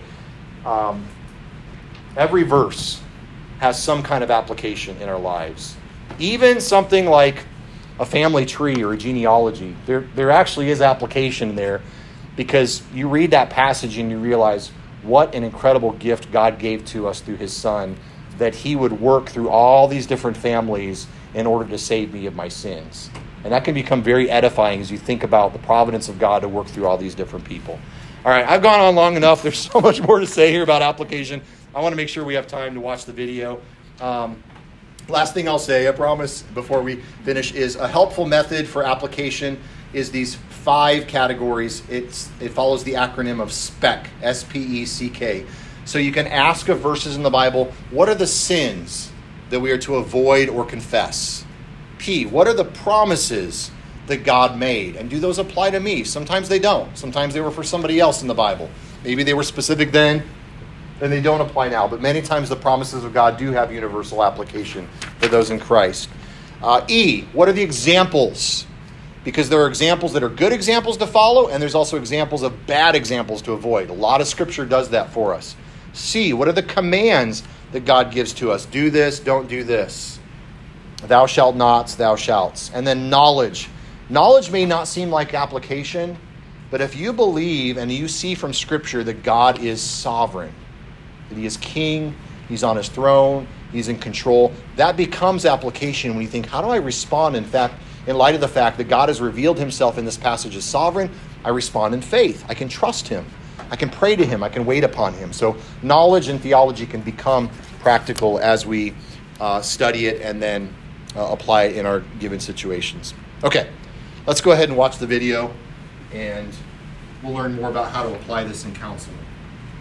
Every verse has some kind of application in our lives. Even something like a family tree or a genealogy, there actually is application there, because you read that passage and you realize what an incredible gift God gave to us through his Son, that he would work through all these different families in order to save me of my sins. And that can become very edifying as you think about the providence of God to work through all these different people. All right, I've gone on long enough. There's so much more to say here about application. I want to make sure we have time to watch the video. Last thing I'll say, I promise, before we finish, is a helpful method for application is these 5 categories. It follows the acronym of SPECK, S-P-E-C-K. So you can ask of verses in the Bible, what are the sins that we are to avoid or confess? P, what are the promises that God made? And do those apply to me? Sometimes they don't. Sometimes they were for somebody else in the Bible. Maybe they were specific then, and they don't apply now. But many times the promises of God do have universal application for those in Christ. E, what are the examples? Because there are examples that are good examples to follow, and there's also examples of bad examples to avoid. A lot of Scripture does that for us. C, what are the commands that God gives to us? Do this, don't do this. Thou shalt nots, thou shalts. And then knowledge. Knowledge may not seem like application, but if you believe and you see from Scripture that God is sovereign, that he is king, he's on his throne, he's in control, that becomes application when you think, how do I respond? In fact, in light of the fact that God has revealed himself in this passage as sovereign, I respond in faith. I can trust him. I can pray to him. I can wait upon him. So knowledge and theology can become practical as we study it and then apply it in our given situations. Okay, let's go ahead and watch the video, and we'll learn more about how to apply this in counseling.